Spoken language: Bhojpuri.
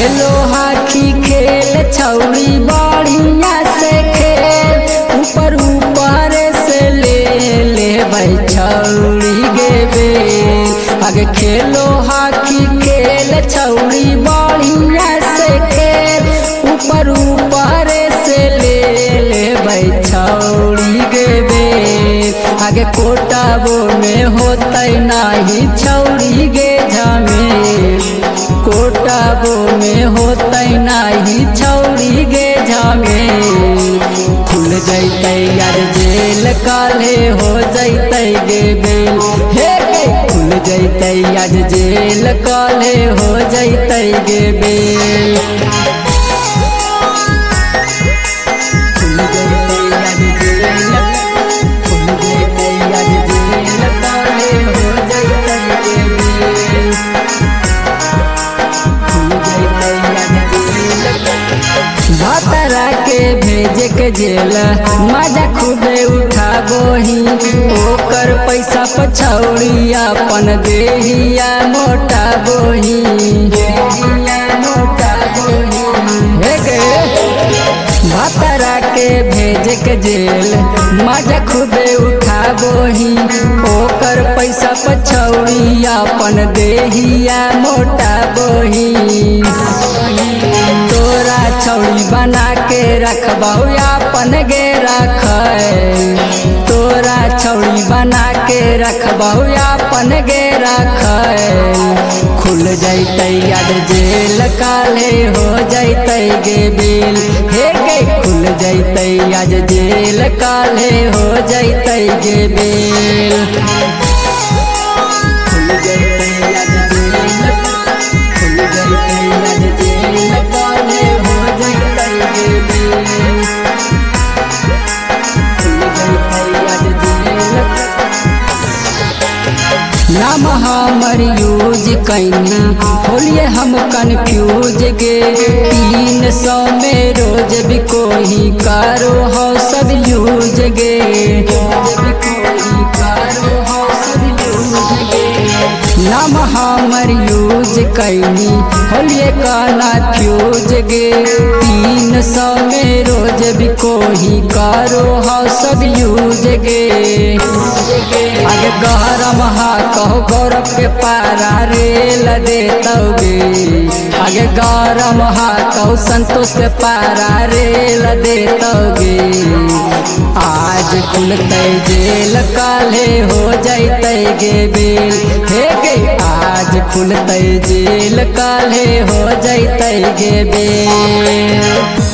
खेलो हाथी खेल छौड़ी बढ़िया से खेल ऊपर ऊपर से ले भाई छौड़ी गे बेल आगे खेलो हाथी खेल छौड़ी बढ़िया से खेल ऊपर ऊपर से ले भाई छौड़ी गे बेल आगे कोटाबो में होतै नाही छौड़ी गे झमेल कोटाबो में होतै नाही छौड़ी गे झमेल खुल जैतै यार जेल काले हो जैतै गे बेल हे गे खुल जैतै यार जेल काले हो जैतै गे बेल खुल जैतै यार जेल खुल जैतै यार जेल काले हो जैतै गे बेल भातरा के भेज के जेल मजा खूबे उठाबोही ओकर पैसा पछौड़ी अपन देहिया मोटा बोही भातरा के भेज के जेल मजा खूबे उठाबोही ओकर पैसा पछौड़ी अपन देहिया मोटा बोही तोरा छौड़ी बना के रखबौ अपन गे रख तोरा छौड़ी बना के रखबौ अपन गे रख खुल जैतै यार जेल काले हो जैतै गे बेल हे गे खुल जैतै आज जेल काले हो जैतै गे बेल खुल जैतै आज जेल खुल जैतै आज जेल काले हो जैतै गे बेल खुल जैतै आज जेल नाम हमर यूज कैनी होलिए हम कन्फ्यूज गे 300 में रोज भी कोई कारो हो सब यूज गे नाम हमर यूज कैनी होलिए काना फ्यूज गे 300 में रोज भी कोई कारो हो सब यूज गे आगे गरम हा कहो गौरव के पारा रेल देतौगे आगे गरम हा कहो संतोष के पारा रेल देतौगे आज खुलतै जेल काले हो जैतै गे बेल हे गे आज खुलतै जेल काले हो जैतै गे बेल।